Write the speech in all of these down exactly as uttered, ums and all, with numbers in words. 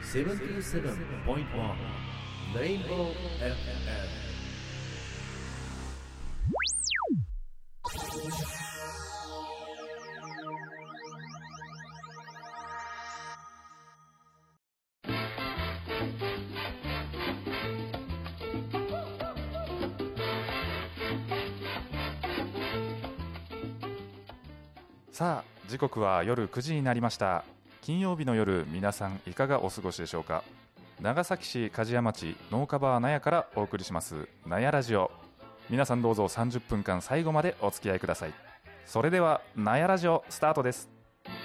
セブンティーセブンポイントワン Rainbow エフエム。 さあ、時刻は夜くじになりました。金曜日の夜、皆さんいかがお過ごしでしょうか。長崎市梶屋町農家バー納屋からお送りします納屋ラジオ。皆さんどうぞさんじゅっぷんかん最後までお付き合いください。それでは納屋ラジオスタートです。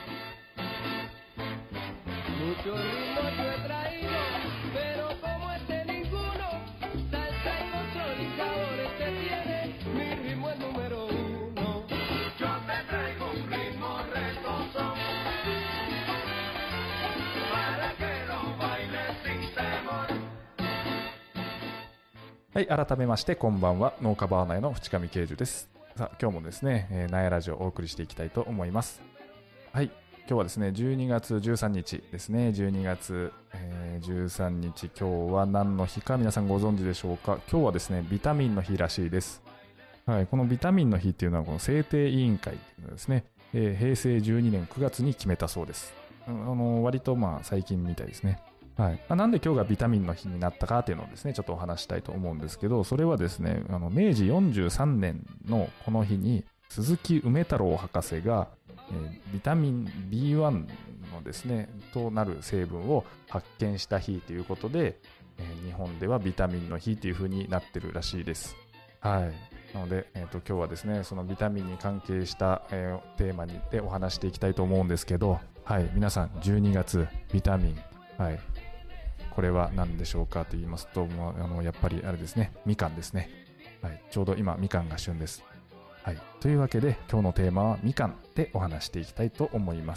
はい、改めましてこんばんは。農家バーナーの淵上慶樹です。さあ、今日もですね、えー、納屋ラジオをお送りしていきたいと思います。はい、今日はですね、じゅうにがつじゅうさんにちですね。じゅうにがつ、えー、じゅうさんにち、今日は何の日か皆さんご存知でしょうか。今日はですね、ビタミンの日らしいです。はい、このビタミンの日っていうのはこの制定委員会っていうのですね、えー、へいせいじゅうにねんくがつに決めたそうです。あの割とまあ最近みたいですね。はい。なんで今日がビタミンの日になったかっていうのをですね、ちょっとお話したいと思うんですけど、それはですね、あの、めいじよんじゅうさんねんのこの日に、鈴木梅太郎博士が、えー、ビタミン ビーワン のですね、となる成分を発見した日ということで、えー、日本ではビタミンの日という風になってるらしいです。はい。なので、えっと、今日はですね、そのビタミンに関係した、えー、テーマにでお話していきたいと思うんですけど、はい。皆さん、じゅうにがつ、ビタミン、はい。これは何でしょうかと言いますと、もうあのやっぱりあれですね、みかんですね。はい、ちょうど今みかんが旬です。はい、というわけで今日のテーマはみかんでお話していきたいと思います。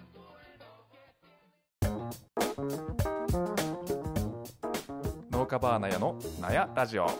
農家バーナヤの納屋ラジオ。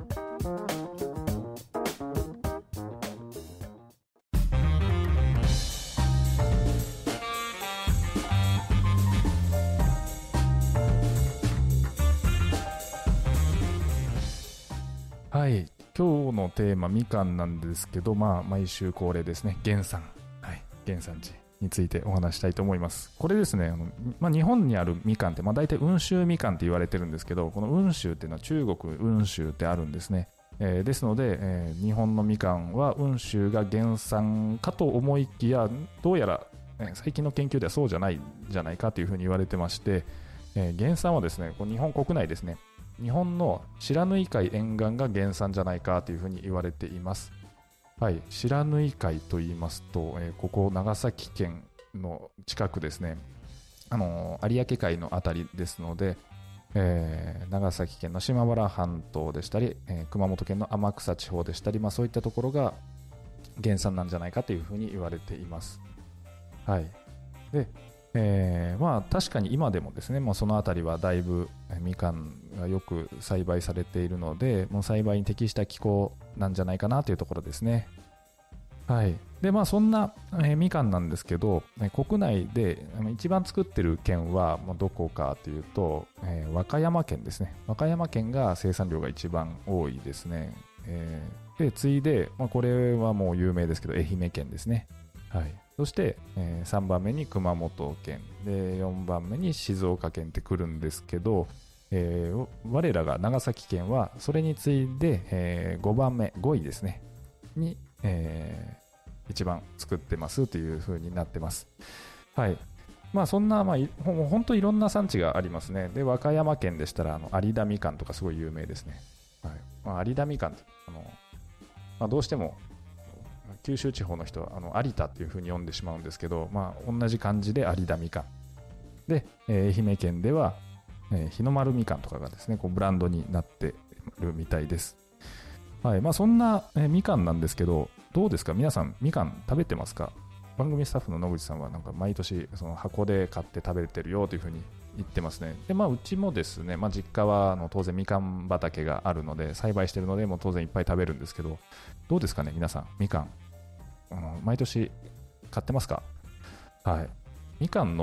はい、今日のテーマみかんなんですけど、まあ毎週恒例ですね、原産、はい、原産地についてお話したいと思います。これですね、あのまあ、日本にあるみかんって、まあ、大体温州みかんって言われてるんですけど、この温州っていうのは中国温州ってあるんですね。えー、ですので、えー、日本のみかんは温州が原産かと思いきや、どうやら、えー、最近の研究ではそうじゃないんじゃないかというふうに言われてまして、えー、原産はですね、こう日本国内ですね、日本の白縫海沿岸が原産じゃないかというふうに言われています。はい、白縫海と言いますと、えー、ここ長崎県の近くですね、あのー、有明海のあたりですので、えー、長崎県の島原半島でしたり、えー、熊本県の天草地方でしたり、まあ、そういったところが原産なんじゃないかというふうに言われています。はい。で、えー、まあ確かに今でもですね、まあ、そのあたりはだいぶみかんがよく栽培されているので、もう栽培に適した気候なんじゃないかなというところですね。はい。で、まあそんな、えー、みかんなんですけど、国内で一番作ってる県はどこかというと、えー、和歌山県ですね。和歌山県が生産量が一番多いですね。えー、で、次いで、まあ、これはもう有名ですけど、愛媛県ですね。はい。そして、えー、さんばんめに熊本県で、よんばんめに静岡県ってくるんですけど、えー、我らが長崎県はそれに次いで、えー、ごばんめ、ごいですねに、えー、一番作ってますという風になってます。はい。まあそんな、まあほ本当いろんな産地がありますね。で、和歌山県でしたらあの有田みかんとかすごい有名ですね。はい。まあ、有田みかんあの、まあ、どうしても九州地方の人はあの有田っていう風に読んでしまうんですけど、まあ、同じ漢字で有田みかんで、えー、愛媛県では、えー、日の丸みかんとかがですねこうブランドになってるみたいです。はい。まあそんな、えー、みかんなんですけど、どうですか皆さんみかん食べてますか？番組スタッフの野口さんはなんか毎年その箱で買って食べてるよという風に言ってますね。で、まあうちもですね、まあ実家はあの当然みかん畑があるので栽培してるのでもう当然いっぱい食べるんですけど、どうですかね皆さんみかん、あの毎年買ってますか？はい。みかんの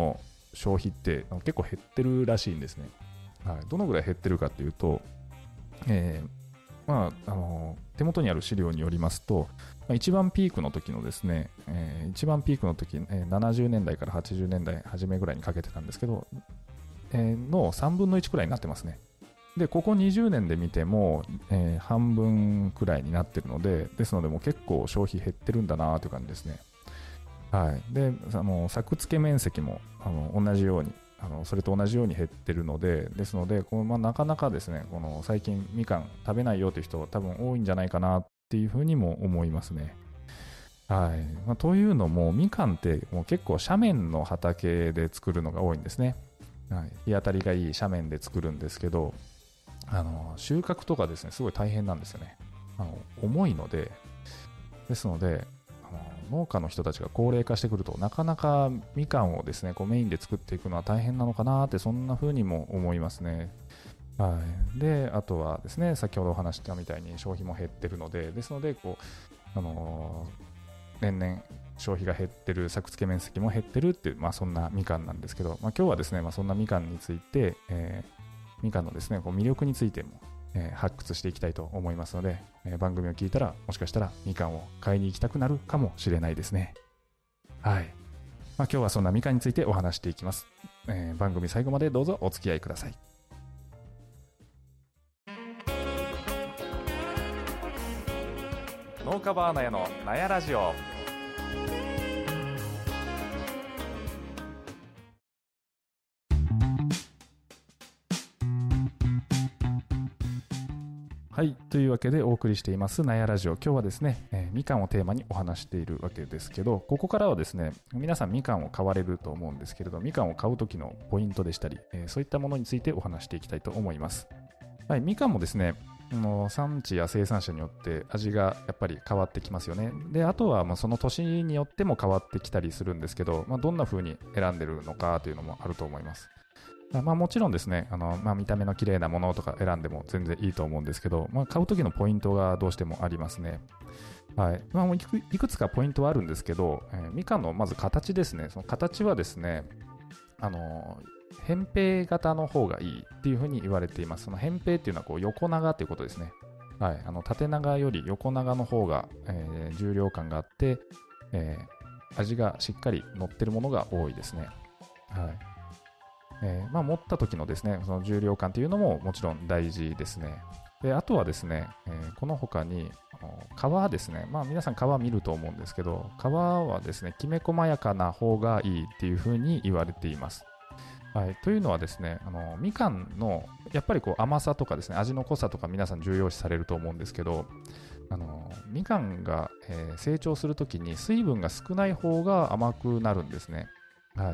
消費って結構減ってるらしいんですね。はい、どのぐらい減ってるかっていうと、えーまあ、あの手元にある資料によりますと、まあ、一番ピークの時のですね、えー、一番ピークの時、えー、ななじゅうねんだいからはちじゅうねんだい初めぐらいにかけてたんですけど、えー、のさんぶんのいちくらいになってますね。でここにじゅうねんで見ても、えー、半分くらいになってるので、ですのでもう結構消費減ってるんだなという感じですね。はい、であの作付け面積もあの同じようにあのそれと同じように減ってるので、ですのでこの、まあ、なかなかですね、この最近みかん食べないよという人多分多いんじゃないかなっていうふうにも思いますね。はい、まあ、というのもみかんってもう結構斜面の畑で作るのが多いんですね。はい、日当たりがいい斜面で作るんですけど、あの収穫とかですねすごい大変なんですよね。あの重いので、ですのであの農家の人たちが高齢化してくるとなかなかみかんをですねこうメインで作っていくのは大変なのかなって、そんな風にも思いますね。はい、であとはですね、先ほどお話したみたいに消費も減ってるので、ですのでこう、あのー、年々消費が減ってる、作付け面積も減ってるっていう、まあ、そんなみかんなんですけど、まあ、今日はですね、まあ、そんなみかんについて、えーみかんのですねこう魅力についても、えー発掘していきたいと思いますので、えー番組を聞いたらもしかしたらみかんを買いに行きたくなるかもしれないですね。はい、まあ、今日はそんなみかんについてお話していきます。えー番組最後までどうぞお付き合いください。農家バーナヤのなやラジオ。はい、というわけでお送りしていますなやラジオ。今日はですね、えーみかんをテーマにお話しているわけですけど、ここからはですね、皆さんみかんを買われると思うんですけれど、みかんを買う時のポイントでしたり、えーそういったものについてお話していきたいと思います。はい、みかんもですね、あの産地や生産者によって味がやっぱり変わってきますよね。で、あとはまあその年によっても変わってきたりするんですけど、まあ、どんな風に選んでるのかというのもあると思います。まあ、もちろんですね、あのまあ、見た目の綺麗なものとか選んでも全然いいと思うんですけど、まあ、買う時のポイントがどうしてもありますね。はい、まあ、いくいくつかポイントはあるんですけど、えーみかんのまず形ですね。その形はですね、あの扁平型の方がいいっていうふうに言われています。その扁平っていうのはこう横長ということですね。はい、あの縦長より横長の方が、えー重量感があって、えー味がしっかり乗ってるものが多いですね。はい、えーまあ、持った時のですね、その重量感というのももちろん大事ですね。で、あとはですね、えーこの他にあの皮ですね、まあ皆さん皮見ると思うんですけど、皮はですね、きめ細やかな方がいいっていうふうに言われています。はい、というのはですね、あのみかんのやっぱりこう甘さとかですね、味の濃さとか皆さん重要視されると思うんですけど、あのみかんが、えー成長するときに水分が少ない方が甘くなるんですね。はい、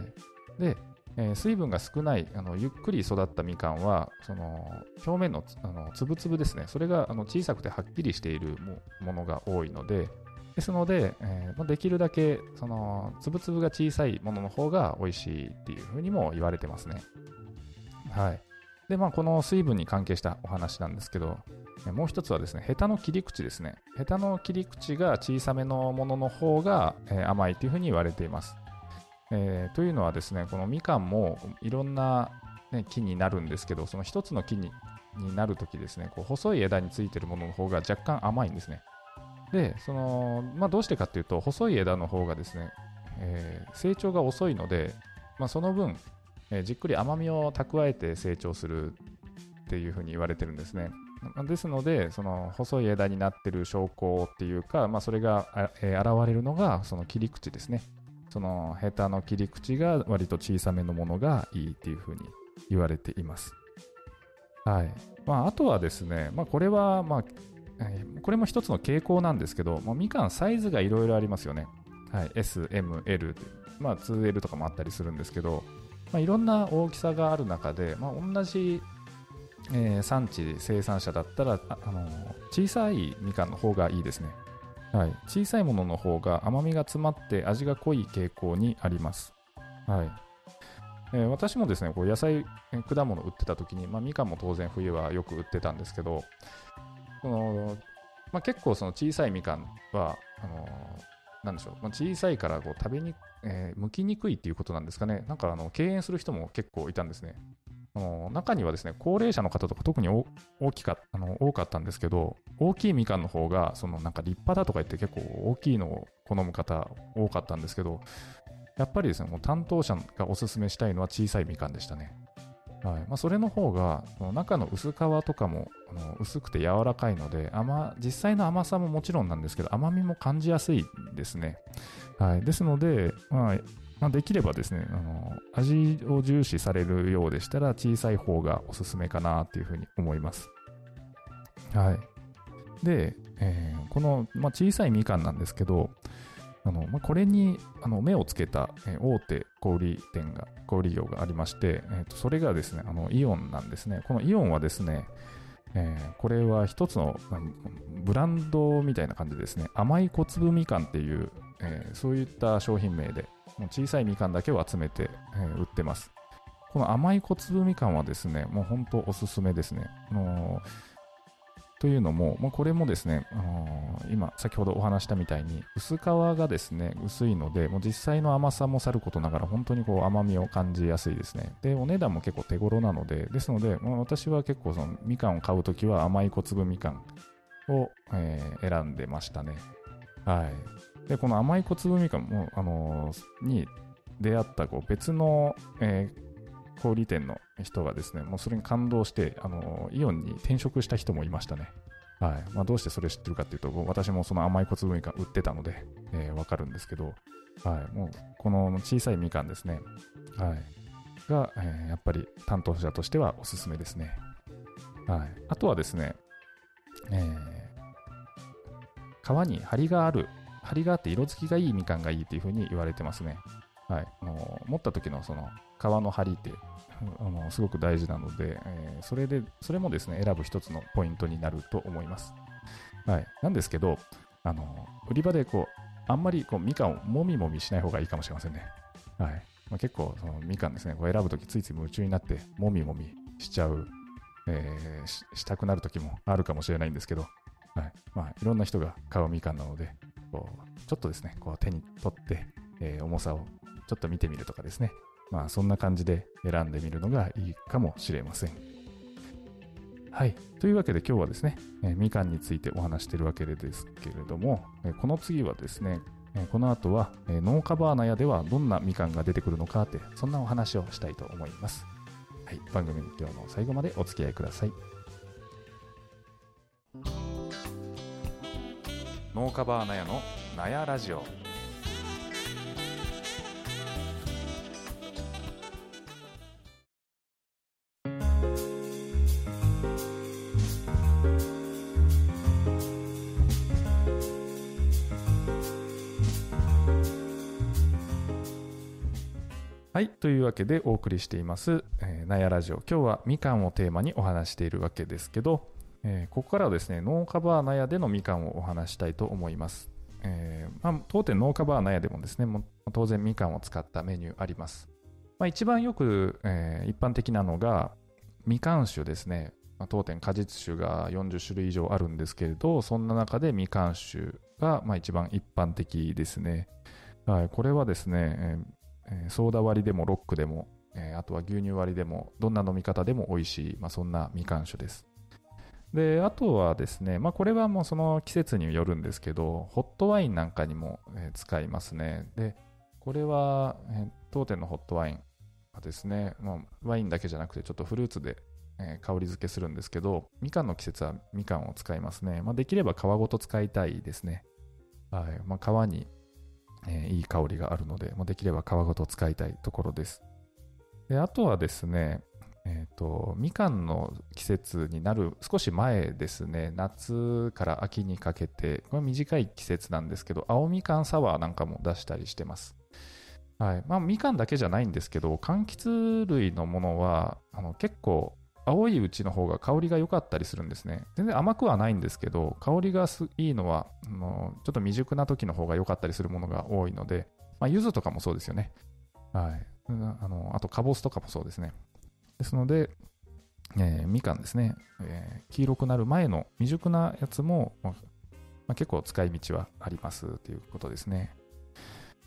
でえー水分が少ないあのゆっくり育ったみかんはその表面のつあの粒々ですね、それがあの小さくてはっきりしているもものが多いので、ですので、えーまあ、できるだけその粒々が小さいものの方が美味しいっていうふうにも言われてますね。はい。で、まあ、この水分に関係したお話なんですけど、えもう一つはですね、ヘタの切り口ですね。ヘタの切り口が小さめのものの方が、えー甘いというふうに言われています。えーというのはですね、このみかんもいろんな、ね、木になるんですけど、その一つの木にになるときですね、こう細い枝についているものの方が若干甘いんですね。で、そのまあ、どうしてかっていうと、細い枝の方がですね、えー成長が遅いので、まあ、その分、えーじっくり甘みを蓄えて成長するっていうふうに言われてるんですね。ですので、その細い枝になっている証拠っていうか、まあ、それが、あえー現れるのがその切り口ですね。そのヘタの切り口が割と小さめのものがいいっていうふうに言われています。はい。まあ、あとはですね、まあ、これは、まあえーこれも一つの傾向なんですけど、まあ、みかんサイズがいろいろありますよね。はい、S、M、L、まあ、ツーエル とかもあったりするんですけど、まあ、いろんな大きさがある中で、まあ、同じ、えー産地生産者だったらあ、あの小さいみかんの方がいいですね。はい、小さいものの方が甘みが詰まって味が濃い傾向にあります。はい。えー私もですね、こう野菜、えー果物売ってた時に、まあ、みかんも当然冬はよく売ってたんですけど、そのまあ、結構その小さいみかんはあのなんでしょう、まあ、小さいからこう食べに、えー、剥きにくいっていうことなんですかね。なんかあの敬遠する人も結構いたんですね。あの中にはですね、高齢者の方とか特に大きかあの多かったんですけど、大きいみかんの方がそのなんか立派だとか言って結構大きいのを好む方多かったんですけど、やっぱりですね、もう担当者がおすすめしたいのは小さいみかんでしたね。はい。まあ、それの方が中の薄皮とかもあの薄くて柔らかいので、甘実際の甘さももちろんなんですけど、甘みも感じやすいですね。はい。ですので、まあまあ、できればですね、あの味を重視されるようでしたら小さい方がおすすめかなっていうふうに思います。はい。で、えーこの、まあ、小さいみかんなんですけど、あのまあ、これにあの目をつけた、えー大手小売店が小売業がありまして、えーとそれがですね、あのイオンなんですね。このイオンはですね、えーこれは一つのブランドみたいな感じでですね、甘い小粒みかんっていう、えーそういった商品名で、もう小さいみかんだけを集めて、えー売ってます。この甘い小粒みかんはですね、もう本当おすすめですね。あのーというのも、もうこれもですね、あのー今先ほどお話したみたいに薄皮がですね薄いので、もう実際の甘さもさることながら本当にこう甘みを感じやすいですね。でお値段も結構手頃なので、ですので、まあ、私は結構そのみかんを買うときは甘い小粒みかんを、えー選んでましたね。はい。でこの甘い小粒みかんも、あのーに出会ったこう別の、えー小売店の人がですね、もうそれに感動して、あのイオンに転職した人もいましたね。はい。まあ、どうしてそれ知ってるかっていうと、私もその甘い小粒みかん売ってたので、えー、わかるんですけど、はい。もう、この小さいみかんですね。はい。が、えーやっぱり担当者としてはおすすめですね。はい。あとはですね、えー皮に張りがある、張りがあって色付きがいいみかんがいいっていう風に言われてますね。はい。あの持った時のその皮の張りってあのすごく大事なので、えーそれで、それもですね、選ぶ一つのポイントになると思います。はい。なんですけど、あの、売り場でこう、あんまりこうみかんをもみもみしない方がいいかもしれませんね。はい。まあ、結構、そのみかんですね、こう選ぶときついつい夢中になって、もみもみしちゃう、えーし、したくなるときもあるかもしれないんですけど、はい。まあ、いろんな人が買うみかんなので、こう、ちょっとですね、こう手に取って、えー重さをちょっと見てみるとかですね。まあそんな感じで選んでみるのがいいかもしれません。はい。というわけで今日はですね、えーみかんについてお話しているわけですけれども、えーこの次はですね、えーこの後は、えー農家バーナヤではどんなみかんが出てくるのかって、そんなお話をしたいと思います。はい。番組今日の最後までお付き合いください。農家バーナヤのナヤラジオ。はい。というわけでお送りしています、えー、ナヤラジオ。今日はみかんをテーマにお話しているわけですけど、えーここからはですね、農家バーナヤでのみかんをお話したいと思います。えーまあ、当店農家バーナヤでもですね、もう当然みかんを使ったメニューあります。まあ、一番よく、えー一般的なのが、みかん酒ですね。まあ、当店果実酒がよんじゅっしゅるい以上あるんですけれど、そんな中でみかん酒が、まあ、一番一般的ですね。はい、これはですね、えーえーソーダ割りでもロックでも、えーあとは牛乳割りでも、どんな飲み方でも美味しい、まあ、そんなみかん酒です。で、あとはですね、まあこれはもうその季節によるんですけど、ホットワインなんかにも、えー使いますね。で、これは、えー当店のホットワインはですね、まあ、ワインだけじゃなくてちょっとフルーツで、えー香り付けするんですけど、みかんの季節はみかんを使いますね。まあできれば皮ごと使いたいですね。はい。まあ皮に、えーいい香りがあるので、まあ、できれば皮ごと使いたいところです。で、あとはですね、えっと、みかんの季節になる少し前ですね、夏から秋にかけて、これは短い季節なんですけど、青みかんサワーなんかも出したりしてます。はい。まあ、みかんだけじゃないんですけど、柑橘類のものは、あの、結構、青いうちの方が香りが良かったりするんですね。全然甘くはないんですけど、香りがすいいのは、あの、ちょっと未熟な時の方が良かったりするものが多いので、まあ、柚子とかもそうですよね。はい。うんあの、あと、かぼすとかもそうですね。ですので、えーみかんですね、えー黄色くなる前の未熟なやつも、まあまあ結構使い道はありますということですね。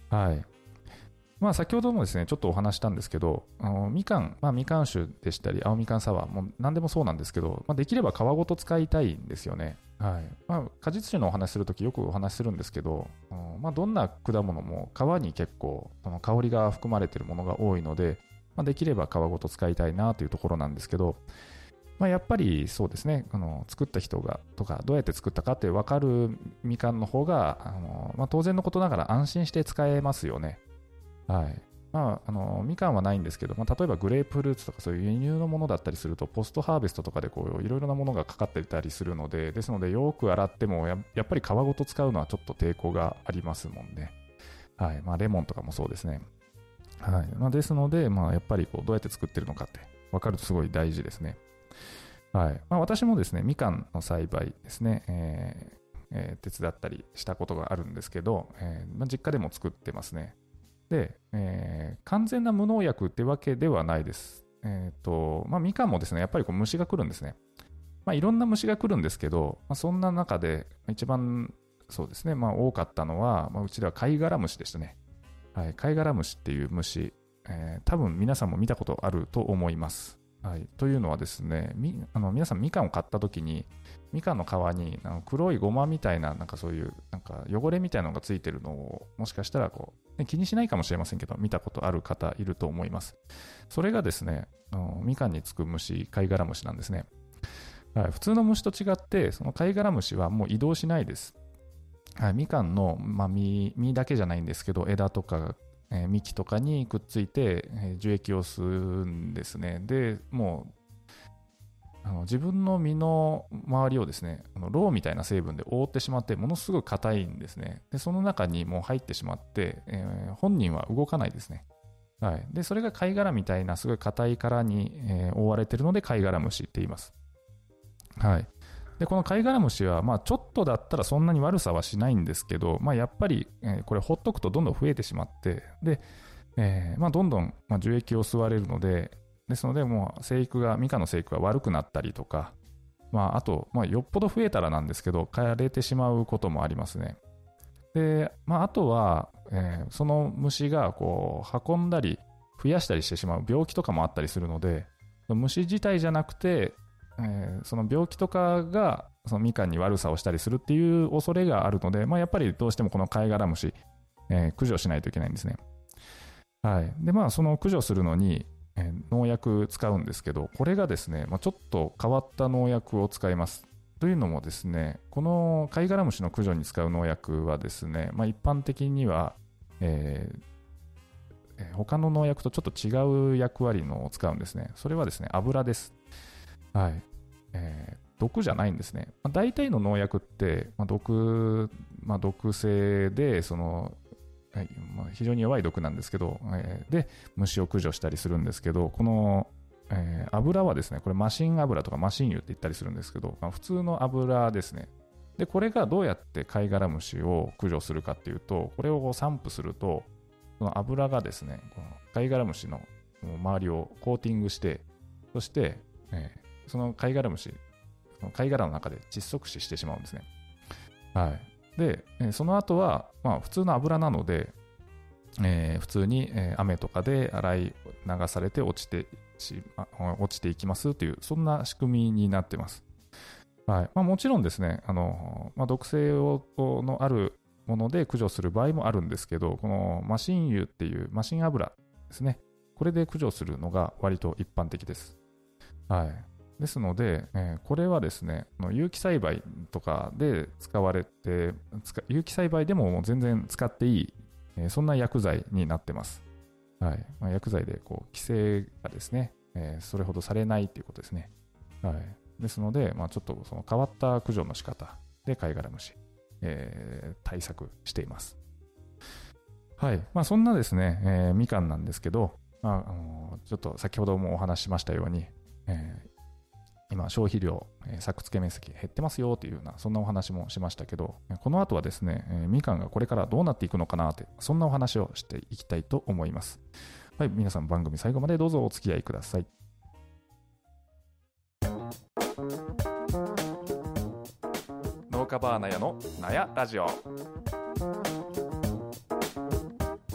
はい。まあ、先ほどもですねちょっとお話したんですけど、あのみかん、まあ、みかん酒でしたり青みかんサワーも何でもそうなんですけど、まあ、できれば皮ごと使いたいんですよね。はい。まあ、果実酒のお話するときよくお話しするんですけど、うんまあ、どんな果物も皮に結構その香りが含まれているものが多いので、まあ、できれば皮ごと使いたいなというところなんですけど、まあ、やっぱりそうですね、あの作った人がとかどうやって作ったかって分かるみかんの方があの、まあ、当然のことながら安心して使えますよね。はい。まあ、あのみかんはないんですけど、まあ、例えばグレープフルーツとかそういう輸入のものだったりするとポストハーベストとかでこういろいろなものがかかっていたりするので、ですのでよく洗っても や, やっぱり皮ごと使うのはちょっと抵抗がありますもんね。はいまあ、レモンとかもそうですね。はいまあ、ですので、まあ、やっぱりこうどうやって作ってるのかって分かるとすごい大事ですね。はいまあ、私もですねみかんの栽培ですね、えーえー手伝ったりしたことがあるんですけど、えーまあ、実家でも作ってますね。で、えー完全な無農薬ってわけではないです。えーとまあ、みかんもですねやっぱりこう虫が来るんですね。まあ、いろんな虫が来るんですけど、まあ、そんな中で一番そうですね、まあ、多かったのは、まあ、うちでは貝殻虫でしたね。はい、貝殻虫っていう虫、えー多分皆さんも見たことあると思います。はい、というのはですね、みあの皆さんみかんを買った時にみかんの皮にあの黒いゴマみたいななんかそういうなんか汚れみたいなのがついてるのをもしかしたらこう、ね、気にしないかもしれませんけど見たことある方いると思います。それがですねあのみかんにつく虫貝殻虫なんですね。はい、普通の虫と違ってその貝殻虫はもう移動しないです。はい、みかんの、まあ、実, 実だけじゃないんですけど枝とか、えー幹とかにくっついて、えー樹液を吸うんですね。でもうあの自分の身の周りをですねあのロウみたいな成分で覆ってしまってものすごく硬いんですね。でその中にもう入ってしまって、えー本人は動かないですね。はい、でそれが貝殻みたいなすごい硬い殻に、えー覆われているので貝殻虫って言います。はい、でこの貝殻虫は、まあ、ちょっとだったらそんなに悪さはしないんですけど、まあ、やっぱり、えーこれほっとくとどんどん増えてしまってで、えーまあ、どんどん、まあ、樹液を吸われるのでですのでもう生育がみかんの生育が悪くなったりとか、まあ、あと、まあ、よっぽど増えたらなんですけど枯れてしまうこともありますね。で、まあ、あとは、えーその虫がこう運んだり増やしたりしてしまう病気とかもあったりするので虫自体じゃなくて、えーその病気とかがそのみかんに悪さをしたりするっていう恐れがあるので、まあ、やっぱりどうしてもこの貝殻虫、えー駆除しないといけないんですね。はい。でまあその駆除するのに、えー農薬使うんですけどこれがですね、まあ、ちょっと変わった農薬を使います。というのもですねこの貝殻虫の駆除に使う農薬はですね、まあ、一般的には、えーえー他の農薬とちょっと違う役割のを使うんですね。それはですね油です。はい。えー毒じゃないんですね。まあ、大体の農薬って、まあ、毒、まあ、毒性でその、はいまあ、非常に弱い毒なんですけど、えーで虫を駆除したりするんですけどこの、えー油はですねこれマシン油とかマシン油って言ったりするんですけど、まあ、普通の油ですね。でこれがどうやって貝殻虫を駆除するかっていうとこれを散布するとその油がですねこの貝殻虫の周りをコーティングしてそして、えーその貝殻虫貝殻の中で窒息死してしまうんですね。はい。で、その後は、まあ、普通の油なので、えー普通に、えー雨とかで洗い流されて落ちてし、ま落ちていきますという、そんな仕組みになっています。はいまあ、もちろんですね、あのまあ、毒性をのあるもので駆除する場合もあるんですけど、このマシン油っていうマシン油ですね、これで駆除するのが割と一般的です。はい。ですので、えーこれはですね、有機栽培とかで使われて、有機栽培でも全然使っていい、えーそんな薬剤になってます。はいまあ、薬剤でこう規制がですね、えーそれほどされないということですね。はい、ですので、まあ、ちょっとその変わった駆除の仕方で貝殻虫、えー対策しています。はいまあ、そんなですね、えーみかんなんですけど、まああのーちょっと先ほどもお話ししましたように、えー今消費量、えー作付け面積減ってますよというようなそんなお話もしましたけどこの後はですね、えーみかんがこれからどうなっていくのかなとそんなお話をしていきたいと思います。はい皆さん番組最後までどうぞお付き合いください。農家バーナヤのなやラジオ。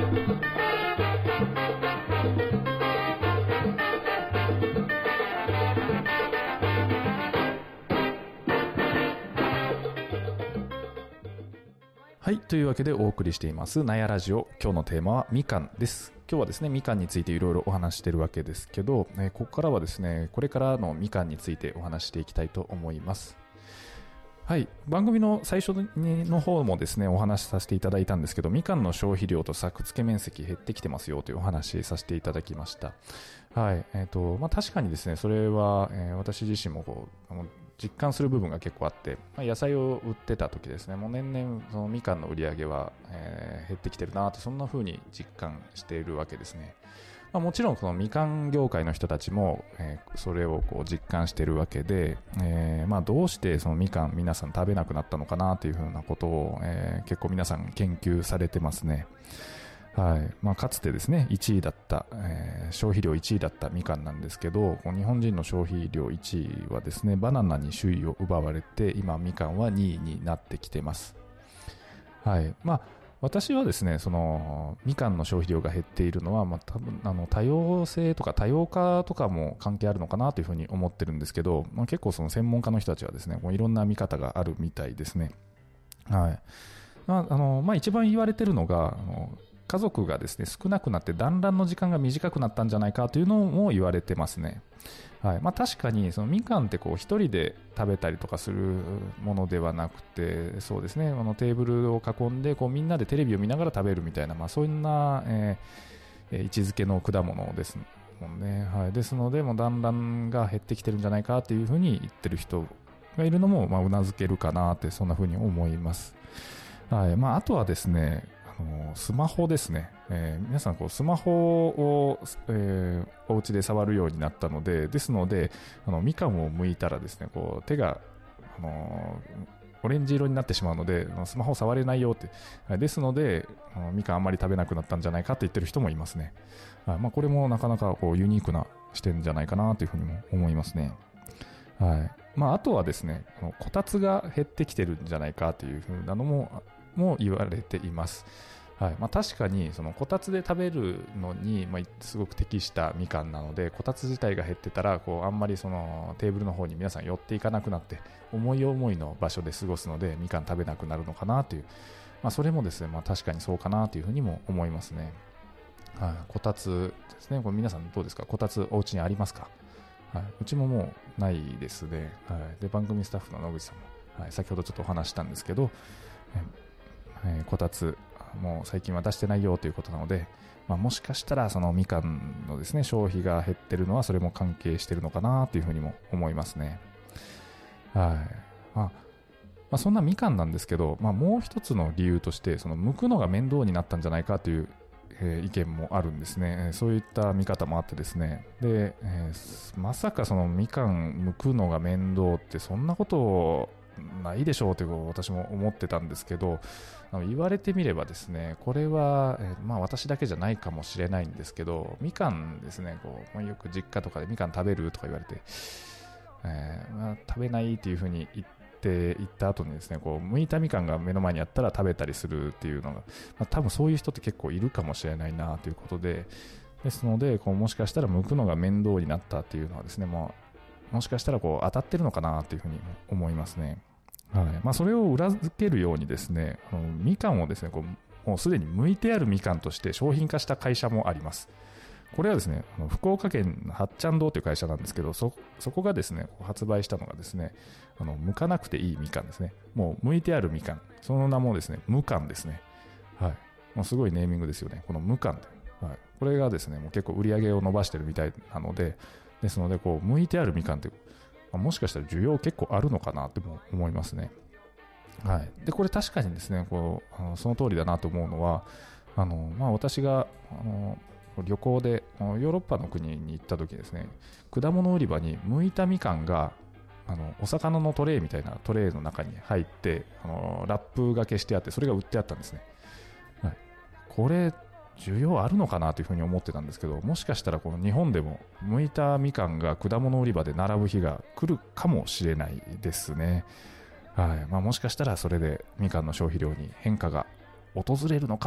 はい、というわけでお送りしていますなやラジオ。今日のテーマはみかんです。今日はですねみかんについていろいろお話しているわけですけど、えー、ここからはですねこれからのみかんについてお話していきたいと思います。はい、番組の最初の方もですねお話しさせていただいたんですけど、みかんの消費量と作付け面積減ってきてますよというお話させていただきました。はい、えーとまあ、確かにですねそれは、えー、私自身もこう実感する部分が結構あって、まあ、野菜を売ってた時ですね、もう年々そのみかんの売り上げは、えー、減ってきてるなと、そんな風に実感しているわけですね。まあ、もちろんそのみかん業界の人たちも、えー、それをこう実感しているわけで、えーまあ、どうしてそのみかん皆さん食べなくなったのかなという風なことを、えー、結構皆さん研究されてますね。はいまあ、かつてですねいちいだった、えー、消費量いちいだったみかんなんですけど、日本人の消費量いちいはですねバナナに首位を奪われて、今みかんはにいになってきてます。はいまあ、私はですねそのみかんの消費量が減っているのは、まあ、多分あの多様性とか多様化とかも関係あるのかなというふうに思ってるんですけど、まあ、結構その専門家の人たちはですねもういろんな見方があるみたいですね。はいまああのまあ、一番言われているのが、あの家族がですね少なくなって団らんの時間が短くなったんじゃないかというのも言われてますね。はいまあ、確かにそのみかんってこう一人で食べたりとかするものではなくて、そうですねあのテーブルを囲んでこうみんなでテレビを見ながら食べるみたいな、まあ、そんな、えー、位置づけの果物ですもんね。はい、ですのでもう団らんが減ってきてるんじゃないかというふうに言ってる人がいるのもまあうなずけるかなって、そんなふうに思います。はいまあ、あとはですねスマホですね、えー、皆さんこうスマホを、えー、お家で触るようになったので、ですのであのみかんを剥いたらですねこう手が、あのー、オレンジ色になってしまうのでスマホを触れないよって、はい、ですのであのみかんあんまり食べなくなったんじゃないかって言ってる人もいますね。はいまあ、これもなかなかこうユニークな視点じゃないかなというふうにも思いますね。はいまあ、あとはですねこたつが減ってきてるんじゃないかというふうなのもも言われています。はいまあ、確かにそのこたつで食べるのに、まあ、すごく適したみかんなので、こたつ自体が減ってたらこうあんまりそのテーブルの方に皆さん寄っていかなくなって思い思いの場所で過ごすのでみかん食べなくなるのかなという、まあ、それもですね、まあ、確かにそうかなというふうにも思いますね。はい、こたつですね、これ皆さんどうですか、こたつお家にありますか？はい、うちももうないですね。はい、で番組スタッフの野口さんも、はい、先ほどちょっとお話したんですけど、えー、こたつもう最近は出してないよということなので、まあ、もしかしたらそのみかんのですね消費が減ってるのはそれも関係してるのかなというふうにも思いますね。はいまあまあ、そんなみかんなんですけど、まあ、もう一つの理由としてその剥くのが面倒になったんじゃないかという、えー、意見もあるんですね。そういった見方もあってですね、で、えー、まさかそのみかん剥くのが面倒ってそんなことないでしょうという私も思ってたんですけど、言われてみればですねこれは、えーまあ、私だけじゃないかもしれないんですけど、みかんですねこう、まあ、よく実家とかでみかん食べるとか言われて、えーまあ、食べないっていうふうに言って言った後にですねこう剥いたみかんが目の前にあったら食べたりするっていうのが、まあ、多分そういう人って結構いるかもしれないなということで、ですのでこうもしかしたら剥くのが面倒になったっていうのはですね、もうもしかしたらこう当たってるのかなというふうに思いますね。はいまあ、それを裏付けるようにですねあのみかんをですねこうもうすでに剥いてあるみかんとして商品化した会社もあります。これはですねあの福岡県のはっちゃん堂という会社なんですけど、 そ, そこがですね発売したのがですねあの剥かなくていいみかんですね。もう剥いてあるみかん、その名もですね無かんですね。はいもうすごいネーミングですよね、この無かんで、はい、これがですねもう結構売り上げを伸ばしてるみたいなので、ですのでこう剥いてあるみかんってもしかしたら需要結構あるのかなっても思いますね。はい、でこれ確かにですねこうあのその通りだなと思うのは、あの、まあ、私があの旅行でヨーロッパの国に行った時ですね、果物売り場に剥いたみかんがあのお魚のトレイみたいなトレイの中に入ってあのラップがけしてあって、それが売ってあったんですね。はい、これ需要あるのかなというふうに思ってたんですけど、もしかしたらこの日本でも剥いたみかんが果物売り場で並ぶ日が来るかもしれないですね。はいまあ、もしかしたらそれでみかんの消費量に変化が訪れるのか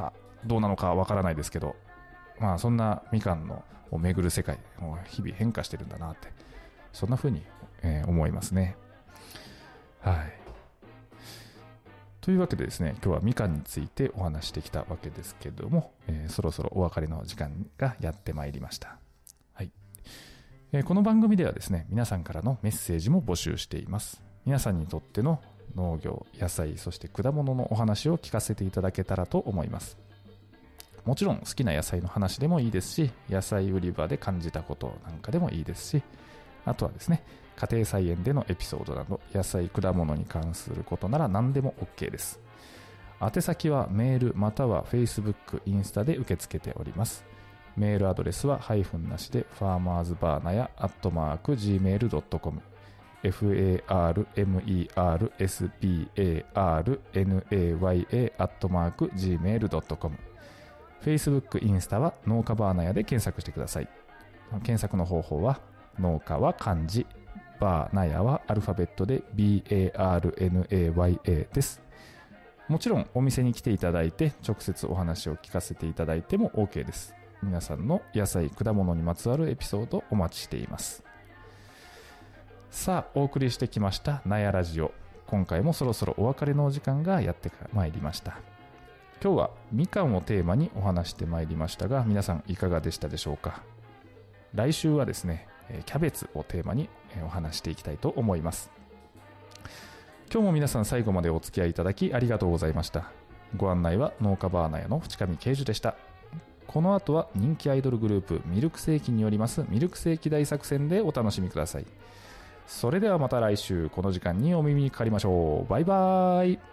どうなのかわからないですけど、まあそんなみかんのを巡る世界、日々変化してるんだなって、そんな風に、えー、思いますね。はい。というわけでですね、今日はみかんについてお話してきたわけですけども、えー、そろそろお別れの時間がやってまいりました。はい。えー、この番組ではですね、皆さんからのメッセージも募集しています。皆さんにとっての農業、野菜、そして果物のお話を聞かせていただけたらと思います。もちろん好きな野菜の話でもいいですし、野菜売り場で感じたことなんかでもいいですし、あとはですね、家庭菜園でのエピソードなど、野菜、果物に関することなら何でも OK です。宛先はメールまたは Facebook、インスタで受け付けております。メールアドレスはハイフンなしで、ファーマーズバーナヤアットマーク ジーメールドットコム、フ エー アール エム イー アール エス ビー エー アール エヌ エー ワイ エー アットマーク ジーメールドットコム。Facebook、インスタは農家バーナヤで検索してください。検索の方法は、農家は漢字、バーナヤはアルファベットで ビー エー アール エヌ エー ワイ エー です。もちろんお店に来ていただいて直接お話を聞かせていただいても OK です。皆さんの野菜、果物にまつわるエピソードお待ちしています。さあ、お送りしてきましたナヤラジオ。今回もそろそろお別れのお時間がやってまいりました。今日はみかんをテーマにお話してまいりましたが、皆さんいかがでしたでしょうか。来週はですね、キャベツをテーマにお話していきたいと思います。今日も皆さん最後までお付き合いいただきありがとうございました。ご案内は農家バーナヤの淵上啓樹でした。この後は人気アイドルグループミルクセーキによりますミルクセーキ大作戦でお楽しみください。それではまた来週この時間にお耳にかかりましょう。バイバーイ。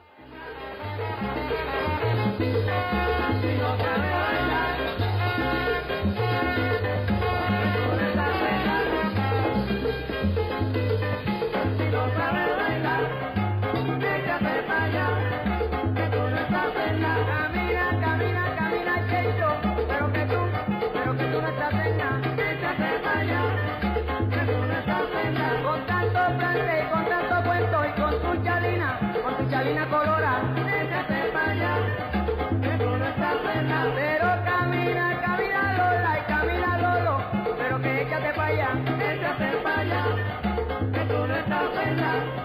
Chalina colora, échate para allá, eso no está pena, pero camina, camina Lola y camina Lolo, pero que échate para allá, échate para allá, eso no está pena.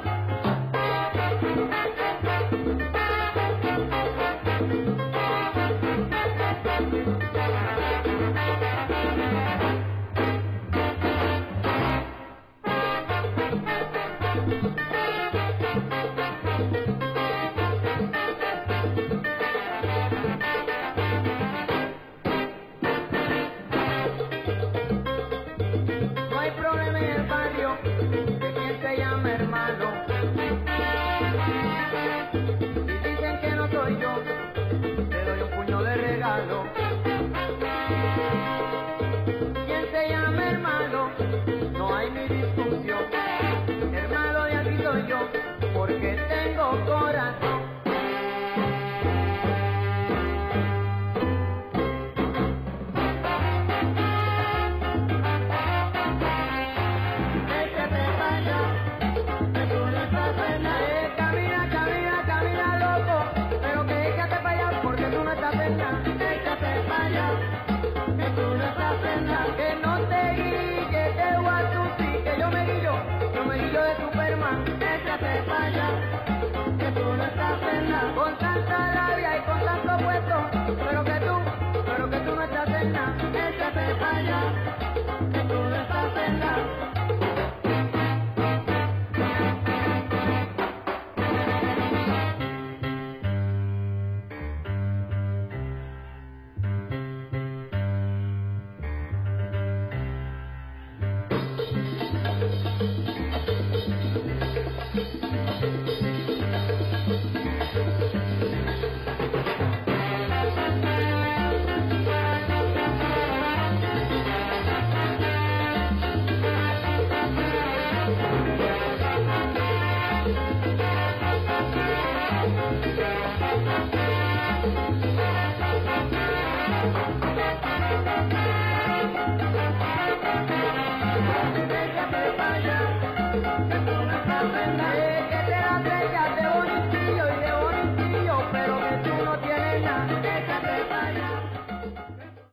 Porque tengo corazón. Échate para allá, que tú no estás pena. Eh, camina, camina, camina loco, pero que échate para allá porque tú no estás pena. Échate para allá, que tú no estás pena. Que no te guille, que te voy a sufrir, que yo me guillo, yo me guillo de Superman. Échate para allá, que tú no estás pena, con tanta labia y con tanto puesto, pero que